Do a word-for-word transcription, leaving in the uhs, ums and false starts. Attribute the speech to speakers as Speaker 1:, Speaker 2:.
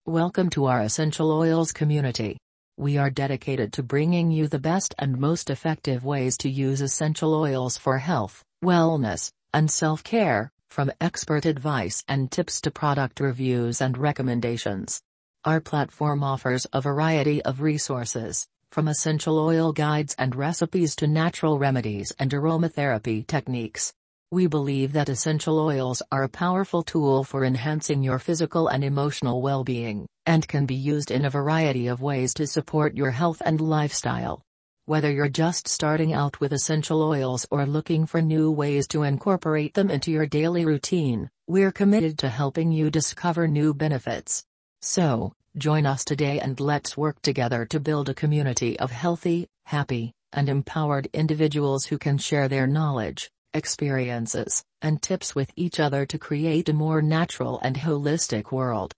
Speaker 1: Welcome to our Essential Oils community. We are dedicated to bringing you the best and most effective ways to use essential oils for health, wellness, and self-care, from expert advice and tips to product reviews and recommendations. Our platform offers a variety of resources, from essential oil guides and recipes to natural remedies and aromatherapy techniques. We believe that essential oils are a powerful tool for enhancing your physical and emotional well-being, and can be used in a variety of ways to support your health and lifestyle. Whether you're just starting out with essential oils or looking for new ways to incorporate them into your daily routine, we're committed to helping you discover new benefits. So, join us today and let's work together to build a community of healthy, happy, and empowered individuals who can share their knowledge, experiences, and tips with each other to create a more natural and holistic world.